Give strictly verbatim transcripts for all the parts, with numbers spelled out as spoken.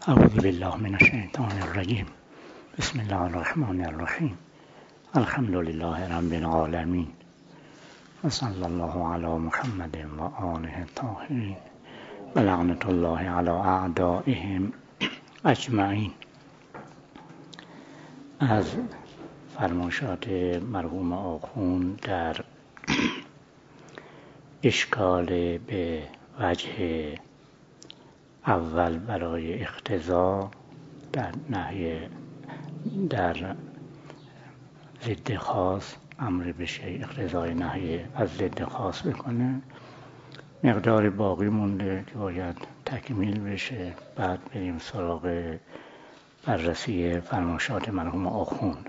اعوذ بالله من الشیطان الرجیم. بسم الله الرحمن الرحیم. الحمد لله رب العالمین و صلی الله علی محمد و آله الطاهرین و لعنت الله علی اعدائهم اجمعین. از فرمایشات مرحوم آخوند در اشکال به وجه اول برای اقتضا در نهی در ضد خاص امر بشه اقتضای نهی از ضد خاص بکنه، مقدار باقی مونده که باید تکمیل بشه. بعد بریم سراغ بررسی فرمایشات مرحوم آخوند.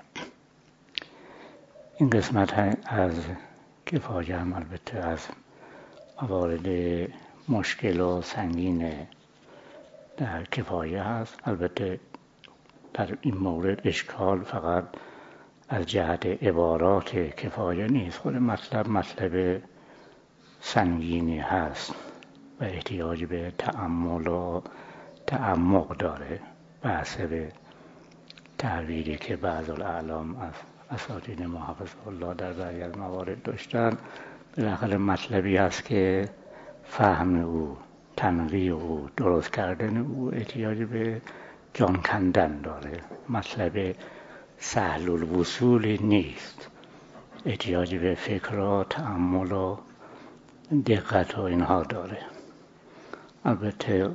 این قسمت از کفایه هم البته از موارد مشکل و سنگین در کفایه هست. البته در این مورد اشکال فقط از جهت عبارات کفایه نیست، خود مطلب مطلب سنگینی هست و احتیاج به تأمل و تعمق داره. بحث به تعبیری که بعض الاعلام از اساتید محفظه الله در بعضی از موارد داشتن، بالاخره مطلبی هست که فهم او، تنقیح او، درست کردن او احتیاج به جان کندن داره. مطلب سهل الوصول نیست، احتیاج به فکر و تأمل و دقت و اینها داره. البته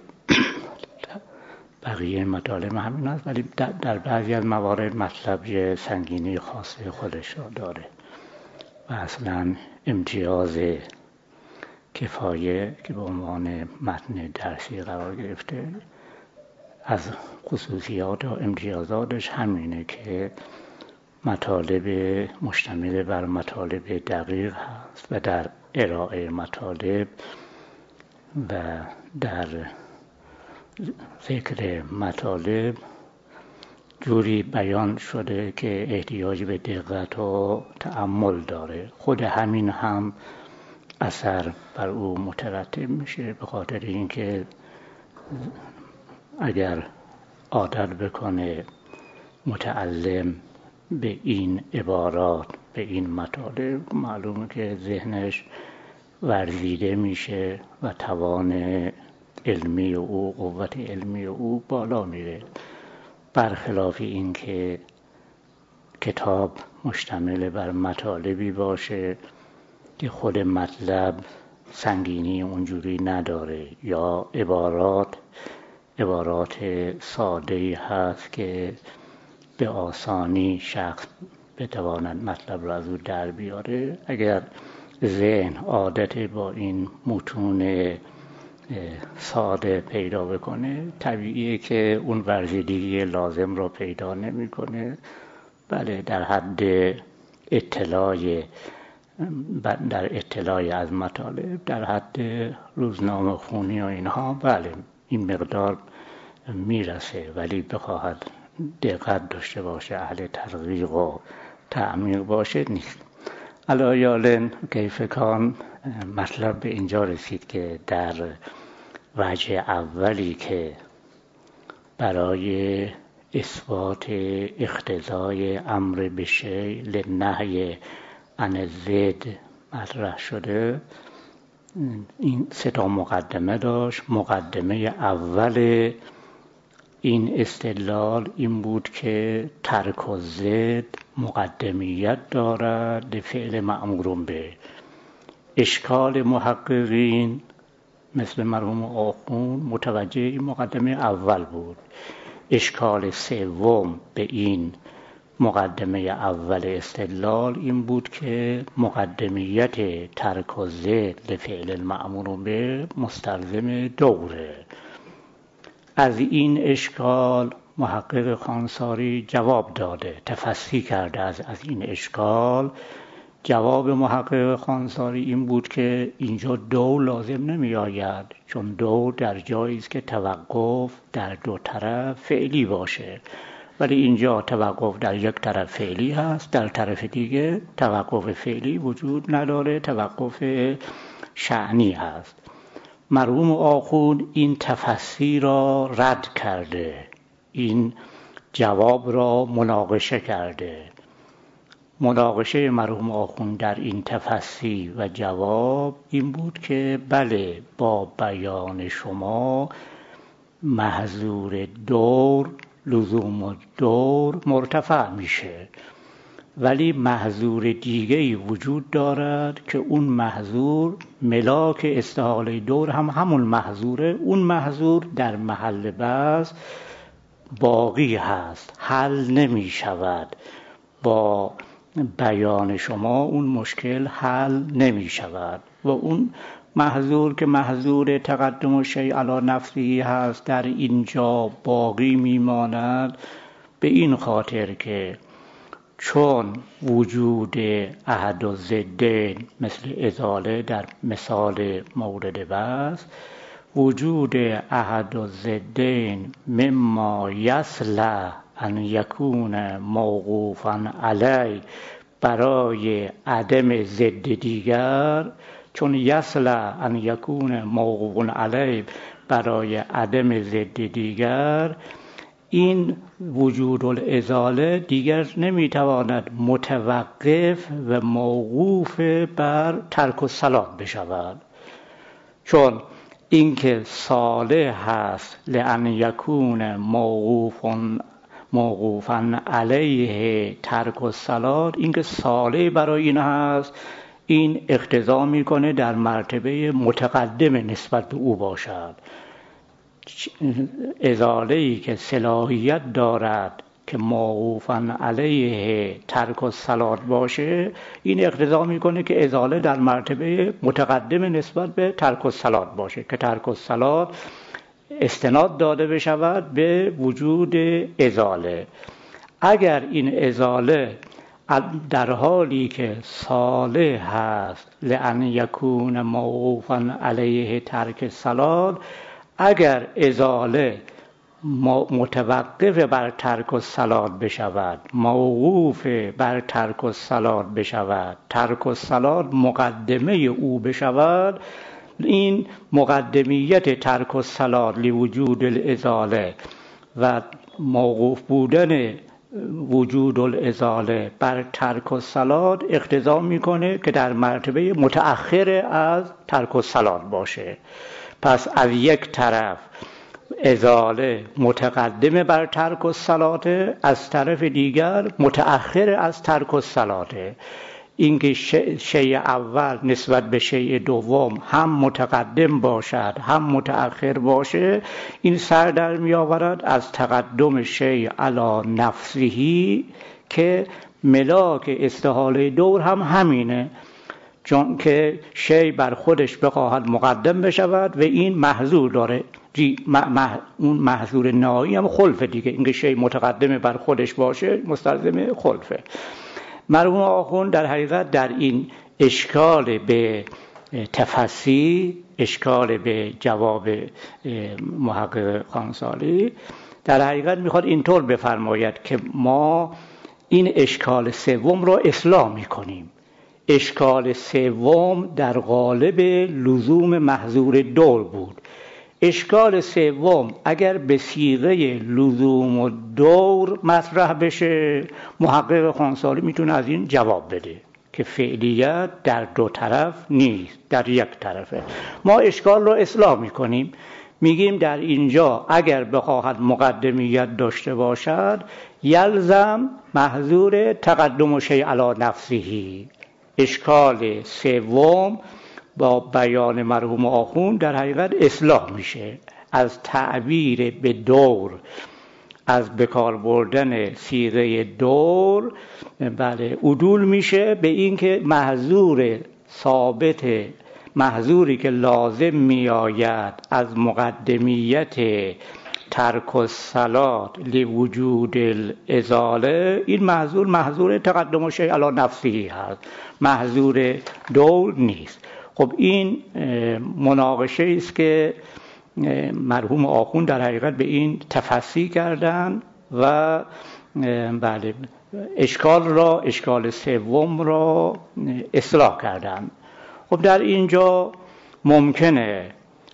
بقیه مطالب همین هست، ولی در بعضی از موارد مطلب سنگینی خاص خودش را داره و اصلا امتیاز کفایه که به عنوان متن درسی قرار گرفته، از خصوصیات و امتیازاتش همینه که مطالب مشتمل بر مطالب دقیق هست و در ارائه مطالب و در ذکر مطالب جوری بیان شده که احتیاج به دقت و تأمل داره. خود همین هم اثر بر او مترتب میشه، به خاطر اینکه اگر عادت بکنه متعلم به این عبارات، به این مطالب، معلومه که ذهنش ورزیده میشه و توان علمی او، قوت علمی او بالا میره، برخلاف این که کتاب مشتمل بر مطالبی باشه که خود مطلب سنگینی اونجوری نداره یا عبارات عبارات ساده‌ای هست که به آسانی شخص بتواند مطلب را از او در بیاره. اگر ذهن عادت با این متون ساده پیدا بکنه، طبیعیه که اون ورزیدگی لازم را پیدا نمی‌کنه. بله، در حد اطلاع در اطلاع از مطالب، در حد روزنامه خونی و اینها، بله این مقدار میرسه، ولی بخواهد دقت داشته باشه، اهل تدقیق و تعمیق باشه، نیست. علایالن کیف کان، مطلب به اینجا رسید که در وجه اولی که برای اثبات اقتضای امر به شیء للنهی عن الضد مطرح شده، این سه تا مقدمه داشت. مقدمه اول این استدلال این بود که ترک الضد مقدمیت دارد به فعل مأمور به. اشکال محققین مثل مرحوم آخوند متوجه این مقدمه اول بود. اشکال سوم به این مقدمه اول استدلال این بود که مقدمیت ترک الضد لفعل المأمور به مستلزم دوره. از این اشکال محقق خانساری جواب داده، تفسیر کرده. از از این اشکال جواب محقق خانساری این بود که اینجا دو لازم نمی آید، چون دو در جایی است که توقف در دو طرف فعلی باشه، ولی اینجا توقف در یک طرف فعلی هست، در طرف دیگه توقف فعلی وجود نداره، توقف شأنی هست. مرحوم آخوند این تفسیر را رد کرده، این جواب را مناقشه کرده. مناقشه مرحوم آخوند در این تفسیر و جواب این بود که بله، با بیان شما محظور دور، لزوم دور مرتفع میشه، ولی محظور دیگه‌ای وجود دارد که اون محظور ملاک استحاله دور هم همون محظوره. اون محظور در محل بحث باقی هست، حل نمی شود. با بیان شما اون مشکل حل نمی شود و اون محظور که محظور تقدم الشیء علی نفسه هست در اینجا باقی میماند، به این خاطر که چون وجود احد الضدین مثل ازاله در مثال مورد بحث، وجود احد الضدین مما یصلح ان یکون موقوفا علی برای عدم ضد دیگر، چون یصلح ان یکون موقوفا علی برای عدم ضد دیگر، این وجود الازاله دیگر نمیتواند متوقف و موقوف بر ترک الصلاة بشود، چون اینکه صالح هست لأن یکون موقوفا موقوفا علیه ترک الصلاة، اینکه صالح برای این هست، این اقتضا میکنه در مرتبه متقدم نسبت به او باشد. ازاله‌ای که صلاحیت دارد که موقوفاً علیه ترک الصلاة باشه، این اقتضا میکنه که ازاله در مرتبه متقدم نسبت به ترک الصلاة باشه، که ترک الصلاة استناد داده بشود به وجود ازاله. اگر این ازاله در حالی که صالح هست لأن یکون موقوفاً علیه ترک الصلاة، اگر ازاله متوقف بر ترک الصلاة بشود، موقوف بر ترک الصلاة بشود، ترک الصلاة مقدمه او بشود، این مقدمیت ترک الصلاة لوجود الازاله و موقوف بودن وجود الازاله بر ترک الصلاة اقتضا میکنه که در مرتبه متأخر از ترک الصلاة باشه. پس از یک طرف ازاله متقدم بر ترک الصلاة، از طرف دیگر متأخر از ترک الصلاة. اینکه شیء اول نسبت به شیء دوم هم متقدم باشد هم متأخر باشه، این سر در می آورد از تقدم شیء علی نفسه که ملاک استحاله دور هم همینه، چون که شیء بر خودش بخواهد مقدم بشود و این محظور داره. اون محظور نهایی هم خلفه دیگه، اینکه شیء متقدم بر خودش باشه مستلزم خلفه. مرحوم آخوند در حقیقت در این اشکال به تفسیر، اشکال به جواب محقق خانسالی، در حقیقت میخواد اینطور بفرماید که ما این اشکال سوم را اصلاح میکنیم. اشکال سوم در قالب لزوم محظور دور بود. اشکال سوم اگر به صیغه لزوم دور مطرح بشه، محقق خانسالی میتونه از این جواب بده که فعلیت در دو طرف نیست، در یک طرفه. ما اشکال رو اصلاح میکنیم، میگیم در اینجا اگر بخواهد مقدمیت داشته باشد، یلزم محظور تقدم شیء علی نفسه. اشکال سوم با بیان مرحوم آخوند در حقیقت اصلاح میشه، از تعبیر به دور، از بکار بردن صیغه دور، بله عدول میشه به اینکه محظور ثابت، محظوری که لازم میآید از مقدمیت ترک الصلاة لوجود الازاله، این محظور محظور تقدم شیء علی نفسه هست، محظور دور نیست. خب این مناقشه است که مرحوم آخوند در حقیقت به این تفسیر کردن و بله اشکال را، اشکال سوم را اصلاح کردن. خب در اینجا ممکنه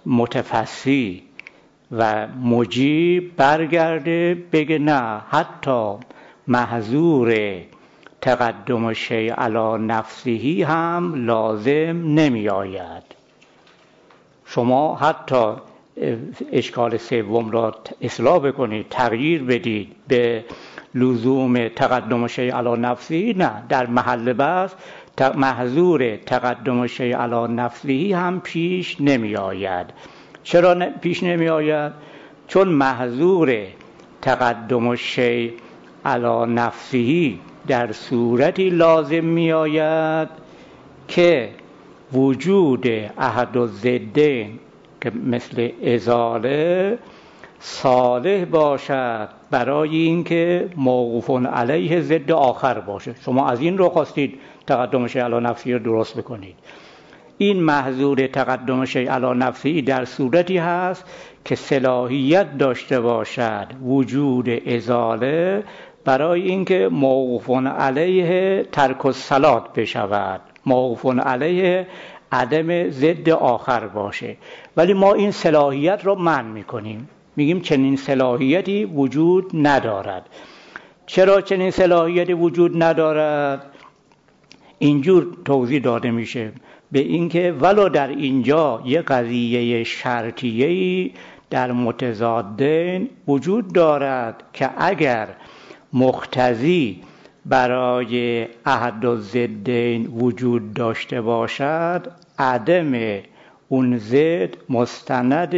متفسی و مجیب برگرده بگه نه، حتی محظور تقدم شیء علی نفسه هم لازم نمی آید. شما حتی اشکال سوم را اصلاح بکنید، تغییر بدید به لزوم تقدم شیء علی نفسه، نه، در محل بحث محظور تقدم شیء علی نفسه هم پیش نمی آید. چرا پیش نمی آید؟ چون محظور تقدم شیء علی نفسه در صورتی لازم می آید که وجود احد الضدین که مثل ازاله صالح باشد برای اینکه موقوف علیه ضد آخر باشه. شما از این رو خواستید تقدم شیء علی نفسه رو درست بکنید. این محظور تقدم شیء علی نفسه در صورتی هست که صلاحیت داشته باشد وجود ازاله برای اینکه موقوف علیه ترک الصلات بشود، موقوف علیه عدم ضد آخر باشه. ولی ما این صلاحیت رو منع میکنیم، میگیم چنین صلاحیتی وجود ندارد. چرا چنین صلاحیتی وجود ندارد؟ اینجور توضیح داده میشه به اینکه ولو در اینجا یه قضیه شرطیه‌ای در متضادین وجود دارد که اگر مقتضی برای احد الضدین وجود داشته باشد، عدم اون ضد مستند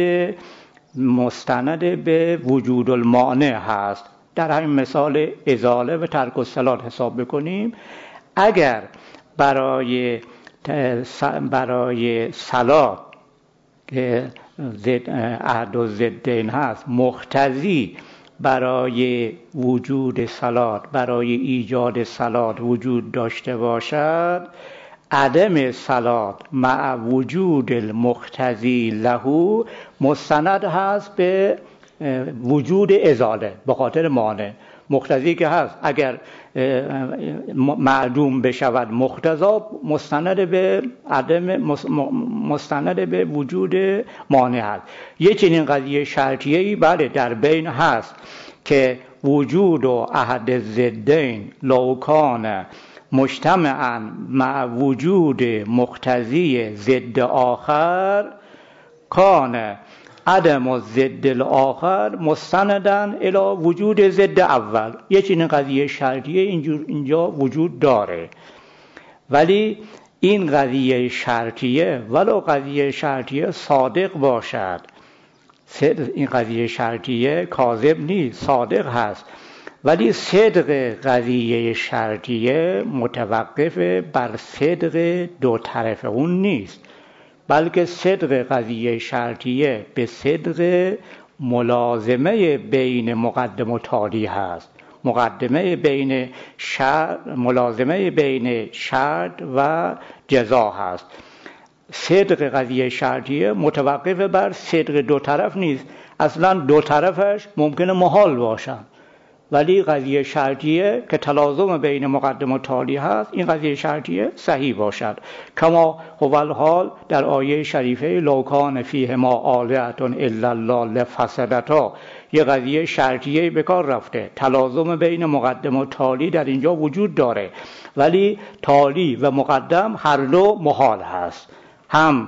مستند به وجود المانع هست. در همین مثال ازاله و ترک الصلات حساب بکنیم، اگر برای برای صلات که احد الضدین هست مقتضی برای وجود صلات، برای ایجاد صلات وجود داشته باشد، عدم صلات مع وجود المقتضی له مستند هست به وجود ازاله به خاطر مانع. مقتضی که هست اگر معدوم بشود مقتضا، مستند به عدم مستند به وجود مانع هست. یه چنین قضیه شرطیه‌ای بله در بین هست که وجود و احد الضدین لو کان مجتمعاً مع وجود مقتضی ضد آخر کان عدم الضد الاخر مستندن الی وجود ضد اول. یه چنین قضیه شرطیه اینجور اینجا وجود داره. ولی این قضیه شرطیه ولو قضیه شرطیه صادق باشد، این قضیه شرطیه کاذب نیست، صادق هست، ولی صدق قضیه شرطیه متوقف بر صدق دو طرف اون نیست، بلکه صدق قضیه شرطیه به صدق ملازمه بین مقدم و تالی هست. مقدمه بین شرط، ملازمه بین شرط و جزا هست. صدق قضیه شرطیه متوقف بر صدق دو طرف نیست، اصلا دو طرفش ممکنه محال باشن، ولی قضیه شرطیه که تلازم بین مقدم و تالی هست، این قضیه شرطیه صحیح باشد. کما هو الحال در آیه شریفه لو کان فیهما آلهة الا الله لفسدتا، یه قضیه شرطیه به کار رفته، تلازم بین مقدم و تالی در اینجا وجود داره، ولی تالی و مقدم هر دو محال هست. هم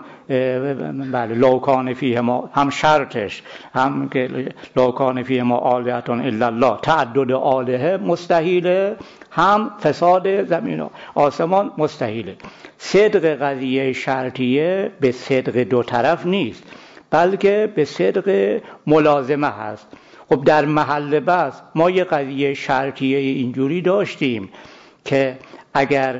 بله لو کان فیهما، هم شرطش هم که لو کان فیهما آلهة الا الله، تعدد آلهه مستحیله، هم فساد زمین و آسمان مستحیله. صدق قضیه شرطیه به صدق دو طرف نیست، بلکه به صدق ملازمه هست. خب در محل بحث ما یه قضیه شرطیه اینجوری داشتیم که اگر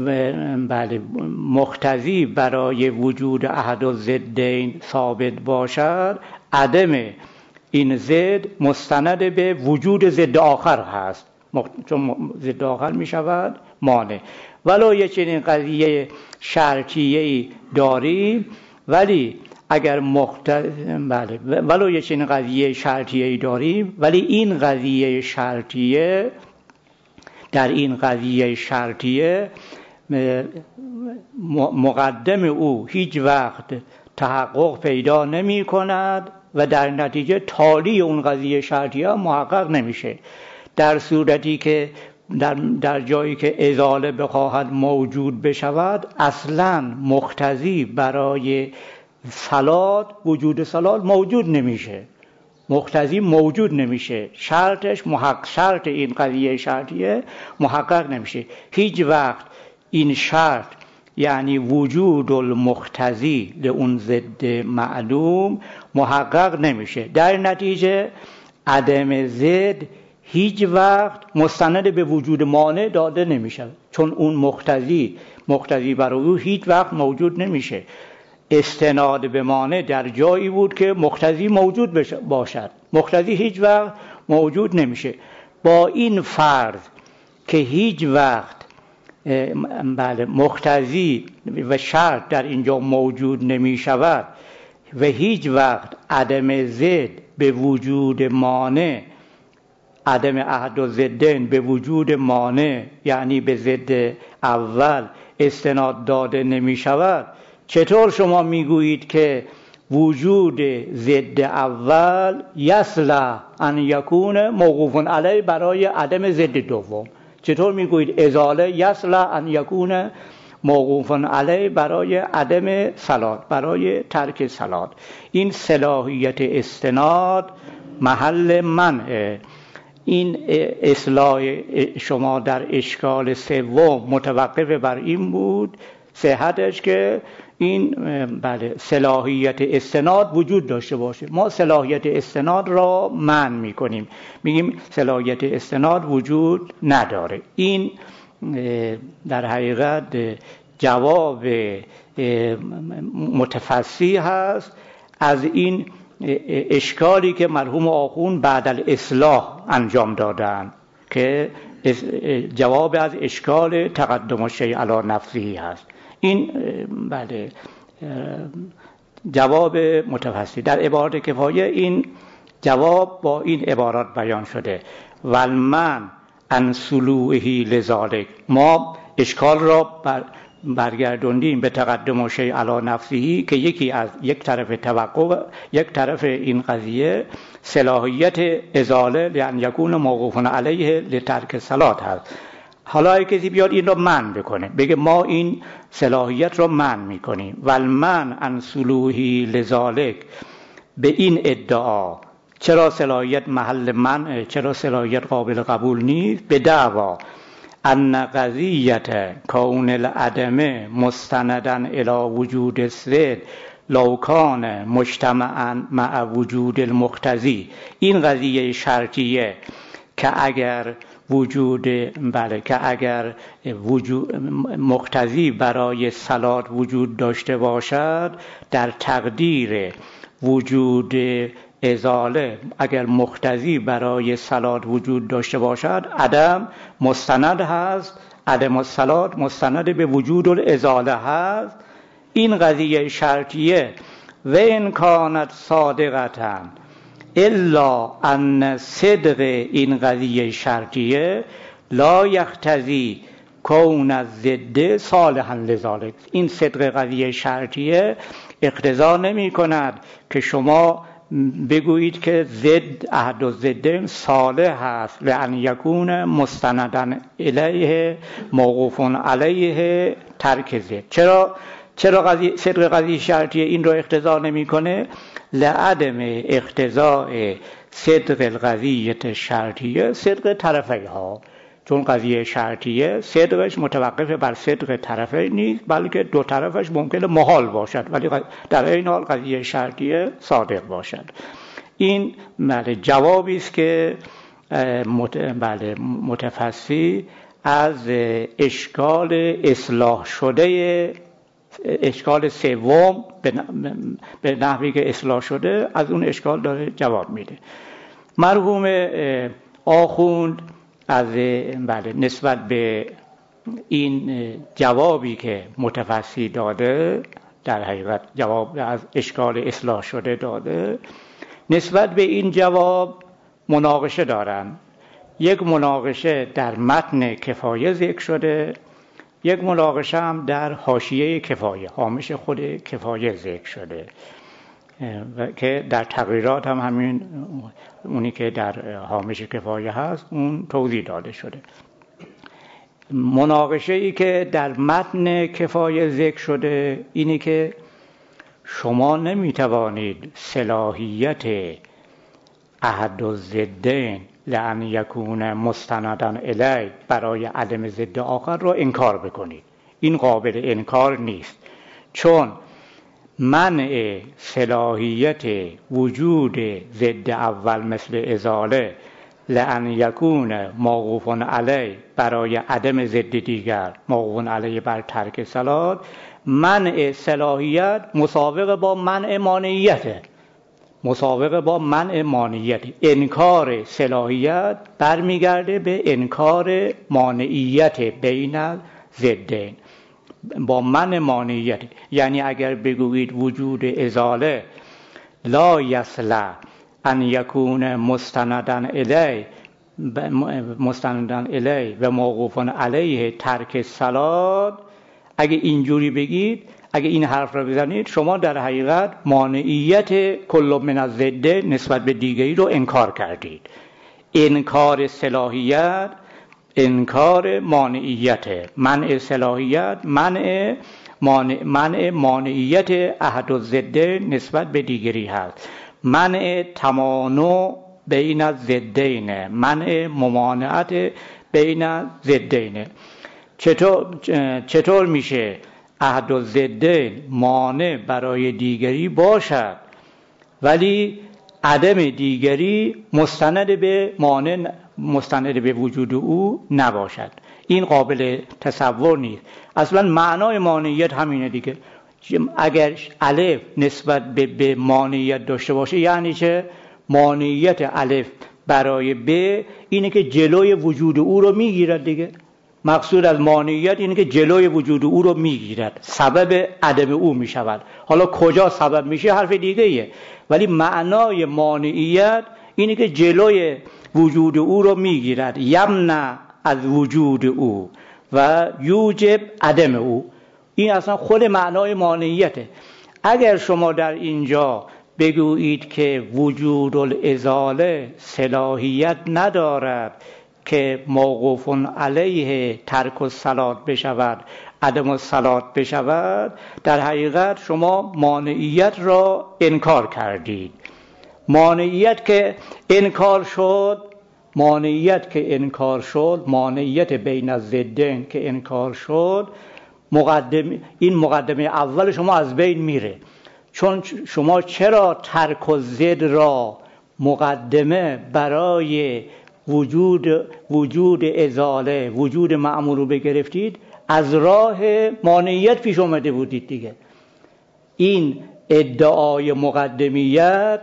بله مقتضی برای وجود احد الضدین ثابت باشد، عدم این ضد مستند به وجود ضد آخر هست، چون ضد آخر می شود مانع. ولو یه چنین قضیه شرطیه‌ای داریم، ولی اگر مقتضی بله ولو یه چنین قضیه شرطیه‌ای داریم ولی این قضیه شرطیه در این قضیه شرطیه مقدم او هیچ وقت تحقق پیدا نمی کند و در نتیجه تالی اون قضیه شرطیه محقق نمیشه. در صورتی که در, در جایی که ازاله بخواهد موجود بشود، اصلا مقتضی برای صلات وجود صلات موجود نمیشه، مقتضی موجود نمیشه، شرطش محقق، شرط این قضیه شرطیه محقق نمیشه. هیچ وقت این شرط یعنی وجود المقتضی لأون ضد معلوم محقق نمیشه. در نتیجه عدم ضد هیچ وقت مستند به وجود مانع داده نمیشه، چون اون مقتضی مقتضی برای او هیچ وقت موجود نمیشه. استناد به مانع در جایی بود که مقتضی موجود باشد، مقتضی هیچ وقت موجود نمیشه. با این فرض که هیچ وقت بله مقتضی و شرط در اینجا موجود نمی شود و هیچ وقت عدم ضد به وجود مانع، عدم احد و ضدین به وجود مانع یعنی به ضد اول استناد داده نمی شود، چطور شما میگویید که وجود ضد اول یصلح ان یکون موقوف علیه برای عدم ضد دوم؟ چطور میگویید ازاله یصلح ان یکون موقوف علیه برای عدم صلات، برای ترک صلات؟ این صلاحیت استناد محل منع. این اصلاح شما در اشکال سوم متوقف بر این بود صحتش که این بله صلاحیت استناد وجود داشته باشه. ما صلاحیت استناد را منع میکنیم، میگیم صلاحیت استناد وجود نداره. این در حقیقت جواب متفصی هست از این اشکالی که مرحوم آخوند بعد الاصلاح انجام دادن، که جواب از اشکال تقدم الشیء علی نفسه هست. این بله جواب متفصلی. در عبارت کفایه این جواب با این عبارات بیان شده: والمن عن سلوعه لذالک. ما اشکال را بر برگردوندیم به تقدم الشیء علی نفسه که یکی از یک طرف توقع، یک طرف این قضیه صلاحیت ازاله یعنی یکون موقوف علیه لترک صلات هست. حالا کسی بیاد این رو منع بکنه، بگه ما این صلاحیت رو منع میکنیم، والمن عن سلوعه لذالک، به این ادعا چرا صلاحیت محل منع، چرا صلاحیت قابل قبول نیست؟ به دعوا ان قضیت کون العدم مستندا الی وجود الضد لو کان مجتمعا مع وجود المقتضی. این قضیه شرطیه که اگر وجود بله که اگر وجود مقتضی برای صلات وجود داشته باشد، در تقدیر وجود ازاله اگر مقتضی برای صلات وجود داشته باشد، عدم مستند هست، عدم الصلات مستند به وجود الازاله هست. این قضیه شرطیه و ان کانت صادقتا الا ان صدق این قضیه شرطیه لا یقتضی کون الضد صالحا لذالک. این صدق قضیه شرطیه اقتضا نمی کند که شما بگویید که ضد احد الضدین صالح است لان یکون مستندا الیه موقوف علیه ترک ضد. چرا چرا قضیه صدق قضیه شرطیه این رو اقتضا نمیکنه؟ لعدم اقتضاء صدق القضیه شرطیه صدق طرفیها. چون قضیه شرطیه صدقش متوقف بر صدق طرفین نیست، بلکه دو طرفش ممکنه محال باشد، ولی در این حال قضیه شرطیه صادق باشد. این بله جوابی است که مت... بله متفصی از اشکال اصلاح شده، اشکال سوم به نحوی که اصلاح شده، از اون اشکال داره جواب میده. مرحوم آخوند از بله نسبت به این جوابی که متفصی داده، در حقیقت جواب از اشکال اصلاح شده داده، نسبت به این جواب مناقشه دارن. یک مناقشه در متن کفایه ذکر شده یک مناقشه هم در حاشیه کفایه، هامش خود کفایه ذکر شده که در تغییرات هم همین اونی که در هامش کفایه هست اون توضیح داده شده. مناقشه ای که در متن کفایه ذکر شده اینی که شما نمیتوانید صلاحیت احد الضدین لأن یکون مستندا الیه برای عدم ضد آخر را انکار بکنید. این قابل انکار نیست، چون منع صلاحیت وجود ضد اول مثل ازاله لأن یکون موقوف علیه برای عدم ضد دیگر موقوف علیه بر ترک صلات، منع صلاحیت مساوق با منع مانعیت، مساوق با منع مانعیت. انکار صلاحیت برمیگرده به انکار مانعیت بین ضدین با منع مانعیت. یعنی اگر بگویید وجود ازاله لا یصلح ان یکون مستندا الیه مستندا الیه و موقوف علیه ترک صلات، اگه اینجوری بگید، اگه این حرف را بزنید، شما در حقیقت مانعیت کل من الضد نسبت به دیگری رو انکار کردید. انکار صلاحیت انکار مانعیت، منع صلاحیت منع مانع منع مانعیت احد الضد نسبت به دیگری هست. منع تمانع بین الضدین، منع ممانعت بین الضدین. چطور چطور میشه احد الضدین مانع برای دیگری باشد ولی عدم دیگری مستند به مانع مستند به وجود او نباشد؟ این قابل تصور نیست. اصلا معنای مانعیت همینه دیگه. اگر الف نسبت به ب مانعیت داشته باشه یعنی چه؟ مانعیت الف برای ب اینه که جلوی وجود او رو میگیرد دیگه. مقصود از مانعیت اینه که جلوی وجود او رو میگیرد، سبب عدم او میشود. حالا کجا سبب میشه حرف دیگه ایه، ولی معنای مانعیت اینه که جلوی وجود او رو میگیرد، یمنع از وجود او و یوجب عدم او. این اصلا خود معنای مانعیته. اگر شما در اینجا بگویید که وجود الازاله صلاحیت ندارد که موقوف علیه ترک الصلات بشود، عدم الصلات بشود، در حقیقت شما مانعیت را انکار کردید. مانعیت که انکار شد مانعیت که انکار شد مانعیت بین الضدین که انکار شد، مقدم این مقدمه اول شما از بین میره. چون شما چرا ترک الضد را مقدمه برای وجود وجود ازاله وجود مأمور رو بگرفتید؟ از راه مانعیت پیش اومده بودید دیگه. این ادعای مقدمیت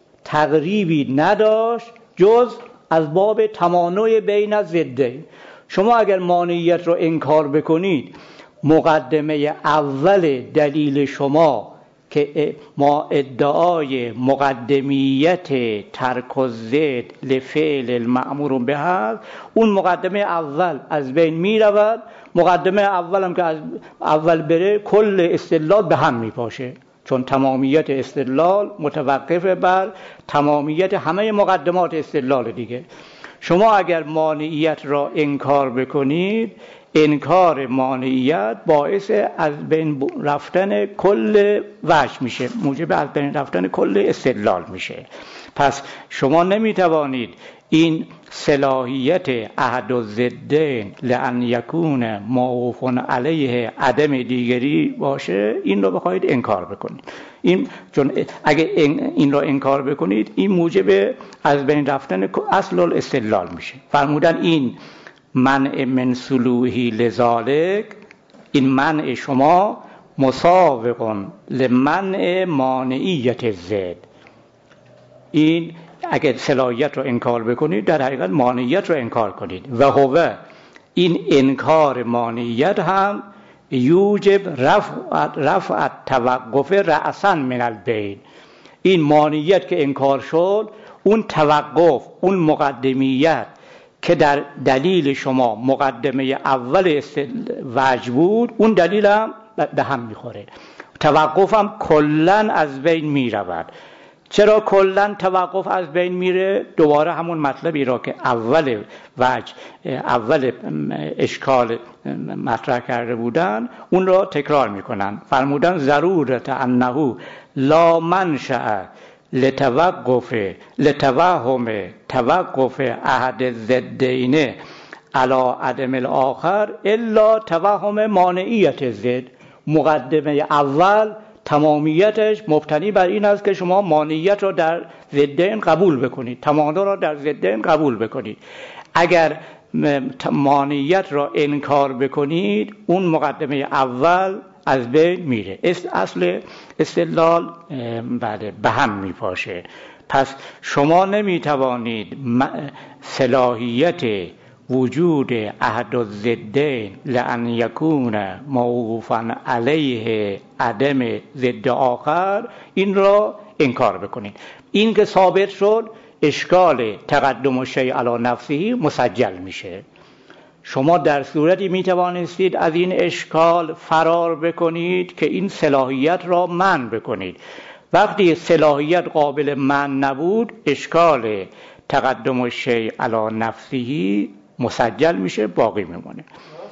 تقریبی نداشت جز از باب تمانع بین الضدین. شما اگر مانعیت رو انکار بکنید، مقدمه اول دلیل شما که ما ادعای مقدمیت ترک الضد لفعل المأمور به هست، اون مقدمه اول از بین می رود. مقدمه اول هم که از اول بره کل استدلال به هم می پاشه، چون تمامیت استدلال متوقف بر تمامیت همه مقدمات استدلال دیگه. شما اگر مانعیت را انکار بکنید، انکار مانعیت باعث از بین رفتن کل وجه میشه، موجب از بین رفتن کل استدلال میشه. پس شما نمیتوانید این صلاحیت احد الضدین لأن یکون موقوف علیه عدم دیگری باشه این رو بخواید انکار بکنید. این چون اگه این رو انکار بکنید این موجب از بین رفتن اصل الاستدلال میشه. فرمودن این منع من سلوحی لذالک، این منع شما مساوق لمنع مانعیت الضد. این اگر صلاحیت رو انکار بکنید در حقیقت مانعیت رو انکار کنید. و هو این انکار مانعیت هم یوجب رفع رفع توقف رأسا من البین. این مانعیت که انکار شد، اون توقف، اون مقدمیت که در دلیل شما مقدمه اول وجه بود، اون دلیل هم به هم میخوره. توقف هم کلن از بین میرود. چرا کلن توقف از بین میره؟ دوباره همون مطلبی را که اول وجه اول اشکال مطرح کرده بودن اون را تکرار میکنن. فرمودن ضرورت انه لا منشأ لتوقف لتوهم توقف احد الضدین علی عدم الاخر الا توهم مانعیت ضد. مقدمه اول تمامیتش مبتنی بر این است که شما مانعیت را در ضدین قبول بکنید، تمامی را در ضدین قبول بکنید. اگر مانعیت را انکار بکنید اون مقدمه اول از بین میره، اصل استدلال بله به هم میپاشه. پس شما نمیتوانید صلاحیت وجود احد الضدین لان یکون موقوفا علیه عدم ضد آخر این را انکار بکنید. این که ثابت شد اشکال تقدم الشیء علی نفسه مسجل میشه. شما در صورتی میتوانستید از این اشکال فرار بکنید که این صلاحیت را منع بکنید. وقتی صلاحیت قابل منع نبود اشکال تقدم الشیء علی نفسه مسجل میشه، باقی میمونه. مانعیت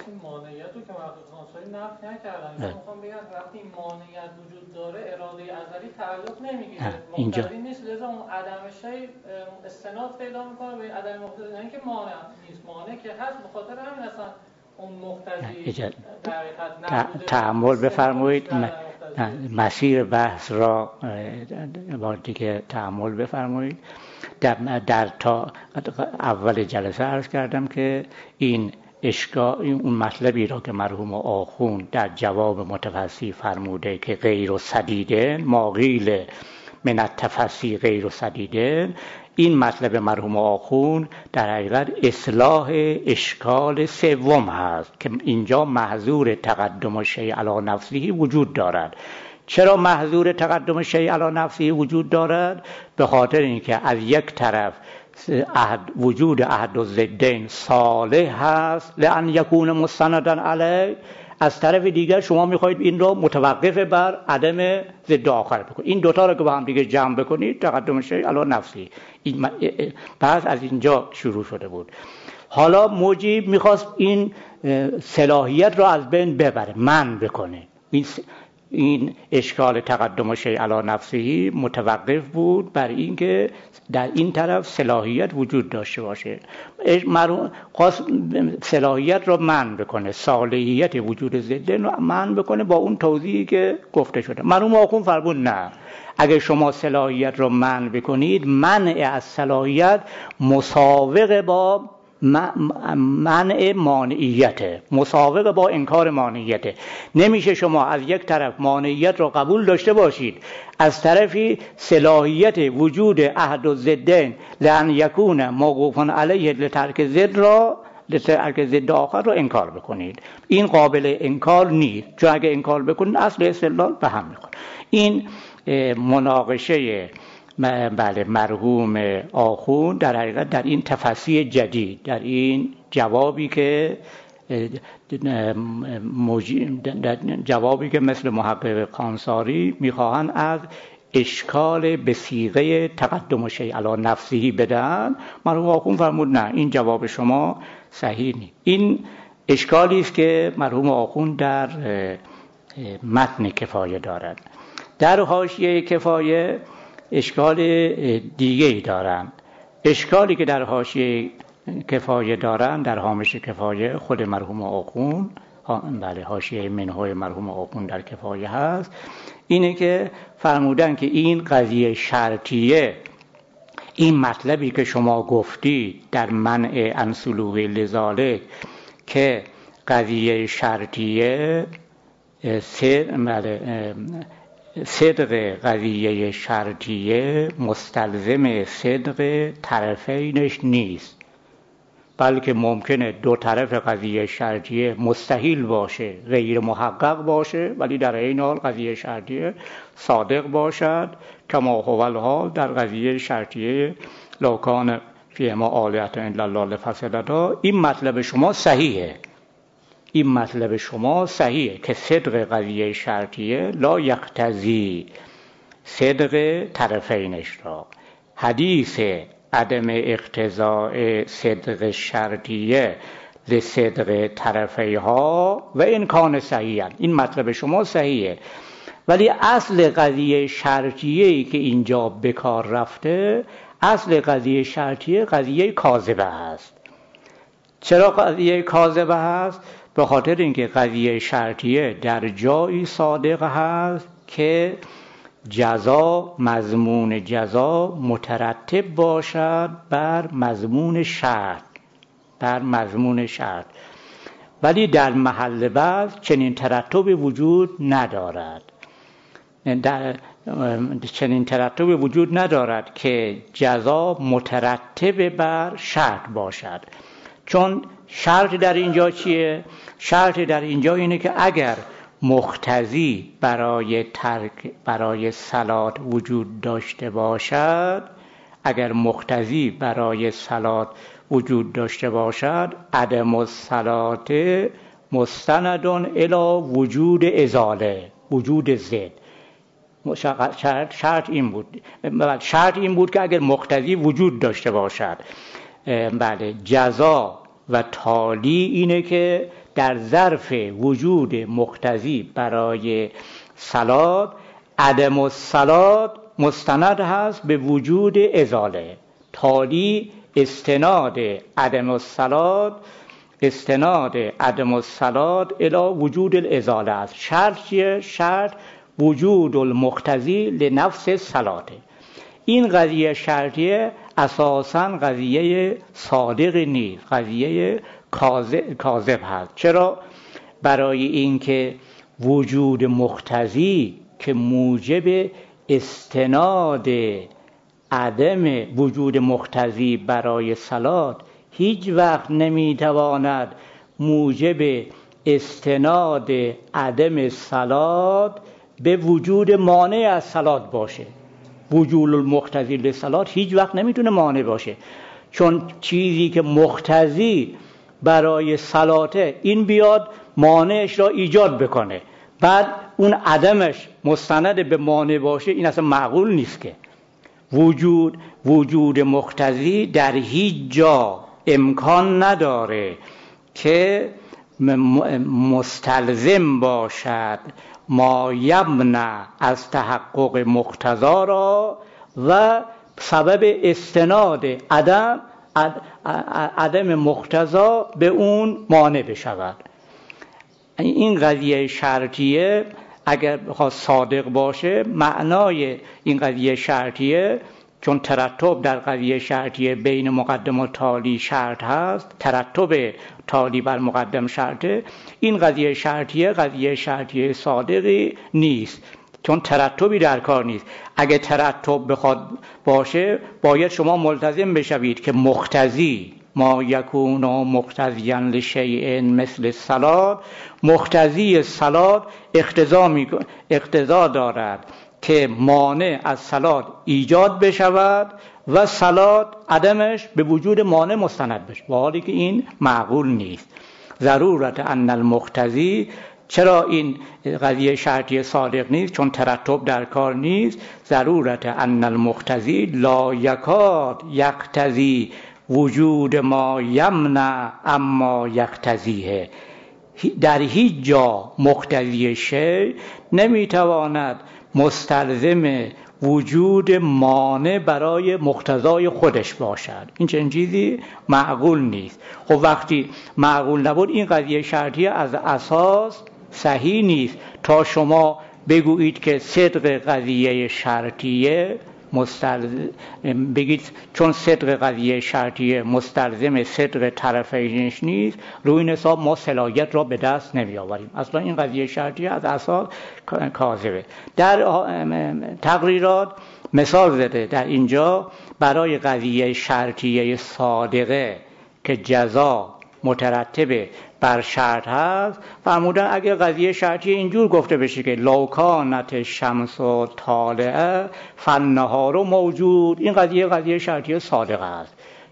رو که محققان نفی نکردن، میخوام بگم وقتی مانعیت وجود داره اراده ازلی تعلق نمیگیره، مقتضی نیست، لذا اون عدم شیء استناد پیدا میکنه به عدم مقتضی، نه اینکه مانع نیست، مانع که هست، به خاطر همین اصلا اون مقتضی در حقیقت تأمل بفرمایید. مسیر بحث را بار دیگه تأمل بفرمایید. در, در تا اول جلسه عرض کردم که این اشکال، این اون مطلبی را که مرحوم آخوند در جواب متفصی فرموده که غیر سدیدن ما قیل من التفصی غیر سدیدن، این مطلب مرحوم آخوند در حقیقت اصلاح اشکال سوم هست که اینجا محظور تقدم الشیء علی نفسه وجود دارد. چرا محظور تقدم الشیء علی نفسه وجود دارد؟ به خاطر اینکه از یک طرف احد وجود احد الضدین صالح هست لان یکون مستندا علیه، از طرف دیگر شما میخواید این رو متوقف بر عدم ضد آخر بکنید. این دوتا رو که با هم دیگه جمع بکنید تقدم الشیء علی نفسه. این بحث از اینجا شروع شده بود. حالا مجیب میخواست این صلاحیت رو از بین ببره، منع بکنه. این این اشکال تقدم الشیء علی نفسه متوقف بود بر اینکه در این طرف صلاحیت وجود داشته باشه. خواست صلاحیت رو منع بکنه، صالحیت وجود ضد رو منع بکنه با اون توضیحی که گفته شده. مرحوم آخوند فرمود نه، اگر شما صلاحیت رو منع بکنید منع از صلاحیت مساوق با منع مانعیت، مساوق با انکار مانعیت. نمیشه شما از یک طرف مانعیت را قبول داشته باشید، از طرفی صلاحیت وجود احد الضدین لان یکون موقوفا علیه لترک ضد را لترک ضد آخر را انکار بکنید. این قابل انکار نیست، چون اگه انکار بکنید اصل استدلال به هم میخوره. این مناقشه بله مرحوم آخوند در حقیقت در این تفسیر جدید، در این جوابی که جوابی که مثل محقق خانساری میخواهند از اشکال به صیغه تقدم الشیء علی نفسه بدن، مرحوم آخوند فرمود نه، این جواب شما صحیح نیست. این اشکالی است که مرحوم آخوند در متن کفایه دارد. در حاشیه کفایه اشکال دیگه ای دارن. اشکالی که در حاشیه کفایه دارن، در هامش کفایه خود مرحوم آخوند، بله حاشیه منهای مرحوم آخوند در کفایه هست، اینه که فرمودن که این قضیه شرطیه، این مطلبی که شما گفتی در منع انسلوه لذالک که قضیه شرطیه سر بله صدق قضیه شرطیه مستلزم صدق طرفینش نیست، بلکه ممکنه دو طرف قضیه شرطیه مستحیل باشه، غیر محقق باشه، ولی در این حال قضیه شرطیه صادق باشد. کما هو الحال در قضیه شرطیه لو کان فی ما آلیت الا الله لفسدتا، این مطلب شما صحیحه، این مطلب شما صحیحه که صدق قضیه شرطیه لا یقتضی صدق طرفینش را. حدیث عدم اقتضاء صدق شرطیه لصدق طرفیها و این کان صحیحا، این مطلب شما صحیحه، ولی اصل قضیه شرطیه‌ای که اینجا به کار رفته، اصل قضیه شرطیه قضیه کاذبه هست. چرا قضیه کاذبه هست؟ به خاطر اینکه قضیه شرطیه در جایی صادق هست که جزا، مضمون جزا مترتب باشد بر مضمون شرط، بر مضمون شرط، ولی در محل بعض چنین ترتبی وجود ندارد. در چنین ترتبی وجود ندارد که جزا مترتب بر شرط باشد. چون شرط در اینجا چیه؟ شرط در اینجا اینه که اگر مقتضی برای ترک برای صلات وجود داشته باشد، اگر مقتضی برای صلات وجود داشته باشد، عدم الصلات مستند الی وجود ازاله، وجود زد. شرط, شرط این بود شرط این بود که اگر مقتضی وجود داشته باشد، بله، جزا و تالی اینه که در ظرف وجود مقتضی برای صلات، عدم الصلات مستند هست به وجود ازاله. تالی استناد عدم الصلات، استناد عدم الصلات الی وجود الازاله است. شرط چیه؟ شرط وجود المقتضی لنفس صلاته. این قضیه شرطیه اساساً قضیه صادق نیست، قضیه کاذب هست. چرا؟ برای اینکه وجود مقتضی که موجب استناد عدم وجود مقتضی برای صلات هیچ وقت نمیتواند موجب استناد عدم صلات به وجود مانع از صلات باشه. وجود المقتضی للصلات هیچ وقت نمیتونه مانع باشه، چون چیزی که مقتضی برای صلاته این بیاد مانعش را ایجاد بکنه، بعد اون عدمش مستند به مانع باشه، این اصلا معقول نیست. که وجود وجود مقتضی در هیچ جا امکان نداره که مستلزم باشد ما یمنع از تحقق مقتضا را و سبب استناد عدم عدم مقتضا به اون مانع بشود. این قضیه شرطیه اگر بخواد صادق باشه، معنای این قضیه شرطیه، چون ترتب در قضیه شرطیه بین مقدم و تالی شرط هست، ترتب تالی بر مقدم شرطه، این قضیه شرطیه قضیه شرطیه صادقی نیست، چون ترتبی در کار نیست. اگه ترتب بخواد باشه، باید شما ملتزم بشوید که مقتضی ما یکون مقتضیا لشیء مثل الصلات، مقتضی الصلات اقتضا میکنه، اقتضا دارد که مانع از صلات ایجاد بشود و صلات عدمش به وجود مانع مستند بشه، و حالی که این معقول نیست. ضرورت ان المقتضی، چرا این قضیه شرطی صادق نیست؟ چون ترتب در کار نیست. ضرورت ان المقتضی لا یکاد یقتضی وجود ما یمنع اما یقتضیه. در هیچ جا مقتضی شیء نمیتواند مستلزم وجود مانع برای مقتضای خودش باشد. این چنین چیزی معقول نیست. خب وقتی معقول نبود، این قضیه شرطیه از اساس صحیح نیست تا شما بگویید که صدق قضیه شرطیه مستلزم، بگید چون صدق قضیه شرطیه مستلزم صدق طرفینش نیست، روی این حساب ما صلاحیت را به دست نمی آوریم. اصلا این قضیه شرطیه از اساس کاذبه. در تقریرات مثال زده در اینجا برای قضیه شرطیه صادقه که جزا مترتب بر شرط هست، فرمودن اگر قضیه شرطی اینجور گفته بشه که لو کانت شمس و طالعه فالنهار موجود، این قضیه قضیه شرطی صادقه است.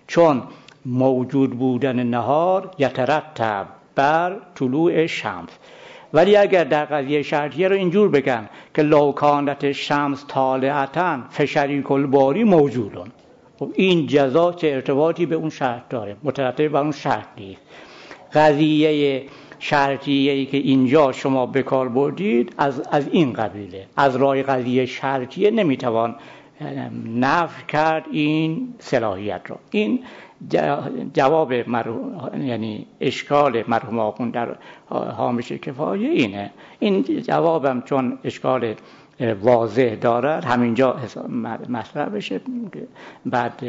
چون موجود بودن نهار یترتب بر طلوع شمس. ولی اگر در قضیه شرطیه رو اینجور بگن که لو کانت شمس طالعتن فشریک الباری موجودون، این جزا چه ارتباطی به اون شرط داره؟ مترتب بر اون شرط نیست. قضیه شرطیه‌ای که اینجا شما به کار بردید از از این قبیله، از راه قضیه شرطیه نمیتوان نفی کرد این صلاحیت رو. این جواب مرحوم، یعنی اشکال مرحوم آخوند در هامش کفایه اینه. این جوابم چون اشکال واضح دارد همینجا مطرح بشه، بعد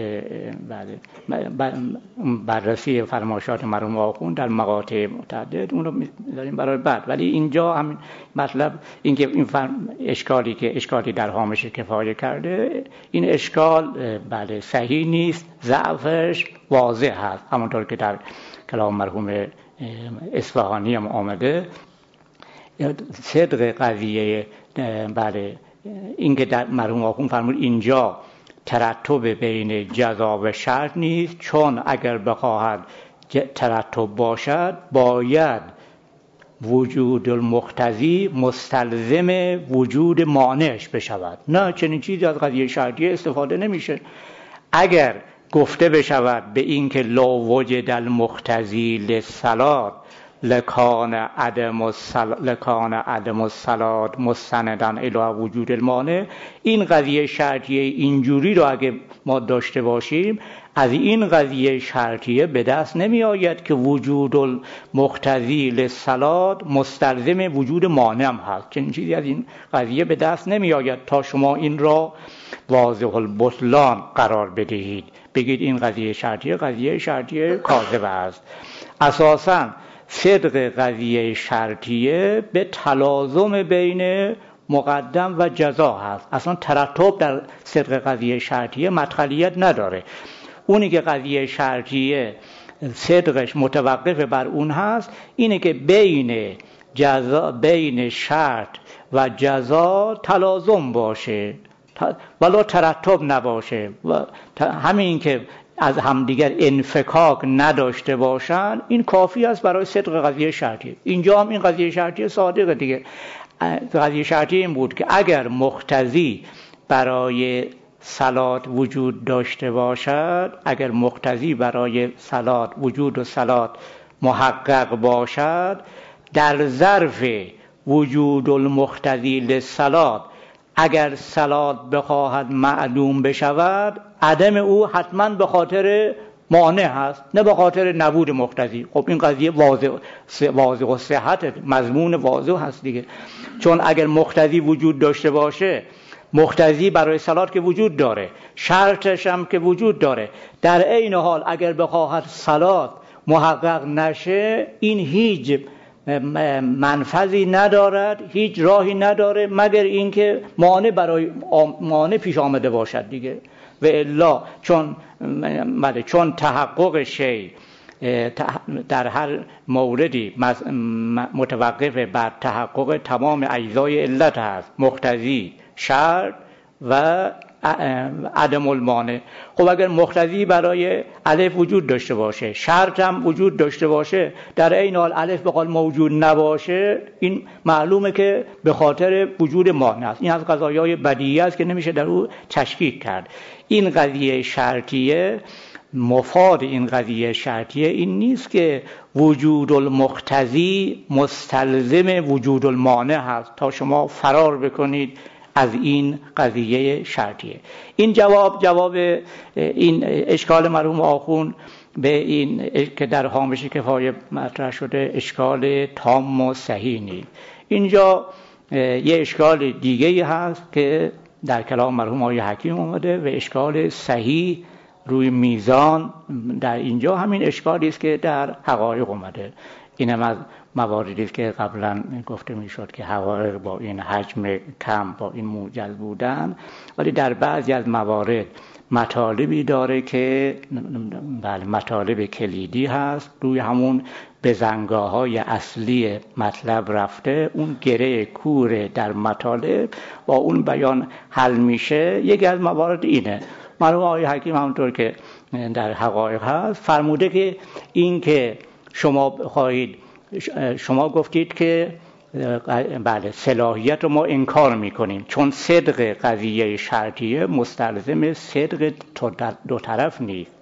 بعد بررسی فرمایشات مرحوم آخوند در مقاطع متعدد اون رو می‌ذاریم برای بعد. ولی اینجا همین مطلب این که این اشکالی که اشکالی در هامش کفایه کرده، این اشکال بله صحیح نیست، ضعفش واضح هست، همونطور که در کلام مرحوم اصفهانی هم آمده. صدق قضیه بله این که در مرحوم آخوند فرمود اینجا ترتب بین جزا و شرط نیست، چون اگر بخواهد ترتب باشد باید وجود المقتضی مستلزم وجود مانعش بشود. نه، چنین چیزی از قضیه شرطیه استفاده نمیشه. اگر گفته بشود به این که لو وجد المقتضی للصلاة لکان عدم الصلاة لکان عدم الصلاة مستنداً الی وجود المانع، این قضیه شرطیه اینجوری رو اگه ما داشته باشیم، از این قضیه شرطیه به دست نمی آید که وجود المقتضی للصلاة مستلزم وجود مانع هم هست. چنین چیزی از این قضیه به دست نمی آید تا شما این را واضح البطلان قرار بدهید، بگید این قضیه شرطیه قضیه شرطیه کاذب است. اساساً صدق قضیه شرطیه به تلازم بین مقدم و جزا هست. اصلا ترتب در صدق قضیه شرطیه مدخلیت نداره. اونی که قضیه شرطیه صدقش متوقف بر اون هست اینه که بین جزا بین شرط و جزا تلازم باشه ولی ترتب نباشه، و همین که از همدیگر انفکاک نداشته باشن این کافی است برای صدق قضیه شرطیه. اینجا هم این قضیه شرطیه صادقه دیگه. قضیه شرطیه این بود که اگر مقتضی برای صلات وجود داشته باشد، اگر مقتضی برای صلات وجود و صلات محقق باشد، در ظرف وجود المقتضی للصلات اگر صلات بخواهد معلوم بشود، عدم او حتما به خاطر مانع هست نه به خاطر نبود مقتضی. خب این قضیه واضح واضح و صحت مضمون واضح هست دیگه. چون اگر مقتضی وجود داشته باشه، مقتضی برای صلات که وجود داره، شرطش هم که وجود داره، در عین حال اگر بخواهد صلات محقق نشه، این هیچ منفذی ندارد، هیچ راهی نداره مگر اینکه مانع برای مانع پیش آمده باشد دیگه. و الا چون بله چون تحقق شی در هر موردی متوقف بر تحقق تمام اجزای علت هست، مقتضی، شرط و عدم المانع. خب اگر مقتضی برای الف وجود داشته باشه، شرط هم وجود داشته باشه، در عین حال الف به قول موجود نباشه، این معلومه که به خاطر وجود مانع است. این از قضایای بدیهی است که نمیشه در او تشکیک کرد. این قضیه شرطیه، مفاد این قضیه شرطیه این نیست که وجود المقتضی مستلزم وجود المانع هست تا شما فرار بکنید از این قضیه شرطیه. این جواب جواب این اشکال مرحوم آخوند به این که در هامش کفایه مطرح شده اشکال تام و صحیح نیست. اینجا یه اشکال دیگه هست که در کلام مرحوم آقای حکیم اومده و اشکال صحیح روی میزان در اینجا همین اشکالی است که در حقایق اومده. اینم از مواردی است که قبلا گفته میشد که حقایق با این حجم کم، با این موجز بودن، ولی در بعضی از موارد مطالبی داره که بله مطالب کلیدی هست، روی همون بزنگاه‌های اصلی مطلب رفته، اون گره کور در مطالب با اون بیان حل میشه. یکی از موارد اینه. مرحوم آقای حکیم همونطور که در حقایق هست، فرموده که این که شما خواهید، شما گفتید که بله صلاحیت رو ما انکار میکنیم چون صدق قضیه شرطیه مستلزم صدق دو طرف نیست.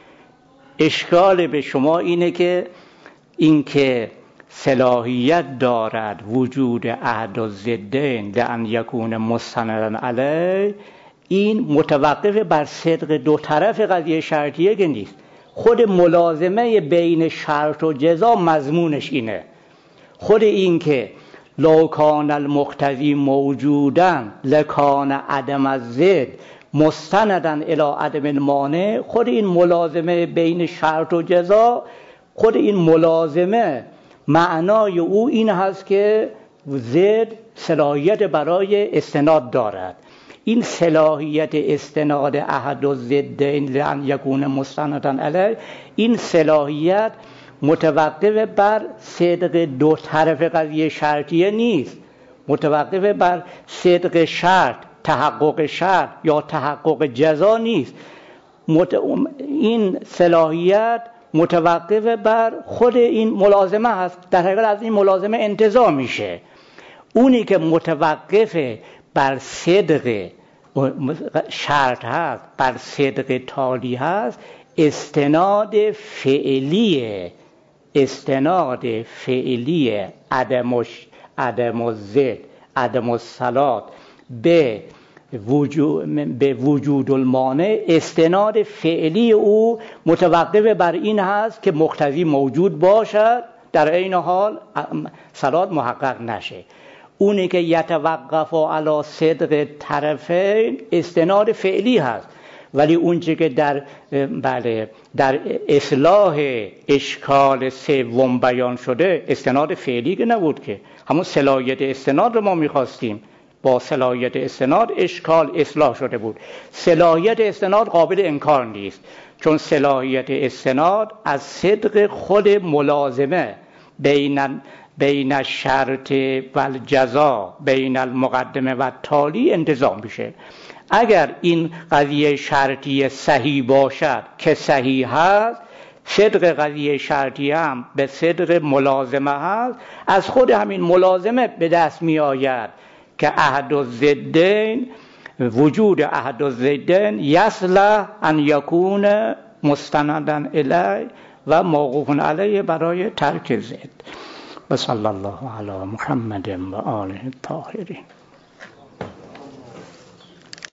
اشکال به شما اینه که این که صلاحیت دارد وجود احد الضدین لأن یکون مستندا علیه، این متوقف بر صدق دو طرف قضیه شرطیه که نیست. خود ملازمه بین شرط و جزا مضمونش اینه. خود این که لو کان المقتضی موجودا لکان عدم الضد مستندا الی عدم المانع، خود این ملازمه بین شرط و جزا، خود این ملازمه معنای او این هست که ضد صلاحیت برای استناد دارد. این صلاحیت استناد احد الضدین لأن یکون مستندا علیه، این صلاحیت متوقف بر صدق دو طرف قضیه شرطیه نیست، متوقف بر صدق شرط، تحقق شرط یا تحقق جزا نیست. مت... این صلاحیت متوقف بر خود این ملازمه هست. در حقیقت از این ملازمه انتزاع میشه. اونی که متوقف بر صدق شرط هست، بر صدق تالی هست، استناد فعلیه، استناد فعلی عدم عدم الضد، عدم الصلات به وجود به وجود المانع، استناد فعلی او متوقف بر این هست که مقتضی موجود باشد، در عین حال صلات محقق نشه. اونی که یتوقف علی صدق طرفین استناد فعلی هست، ولی اون چه که در بله در اصلاح اشکال سوم بیان شده استناد فعلی که نبود، که همون صلاحیت استناد رو ما می‌خواستیم. با صلاحیت استناد اشکال اصلاح شده بود. صلاحیت استناد قابل انکار نیست، چون صلاحیت استناد از صدق خود ملازمه بین بین الشرط و الجزا، بین المقدمه و التالی انتظام میشه. اگر این قضیه شرطی صحیح باشد که صحیح هست، صدق قضیه شرطی هم به صدق ملازمه هست، از خود همین ملازمه به دست می آید که احد الضدین، وجود احد الضدین یصلح ان یکون مستندا الیه و موقوف علیه برای ترک ضد. و صلی الله علی محمد و آله الطاهرین.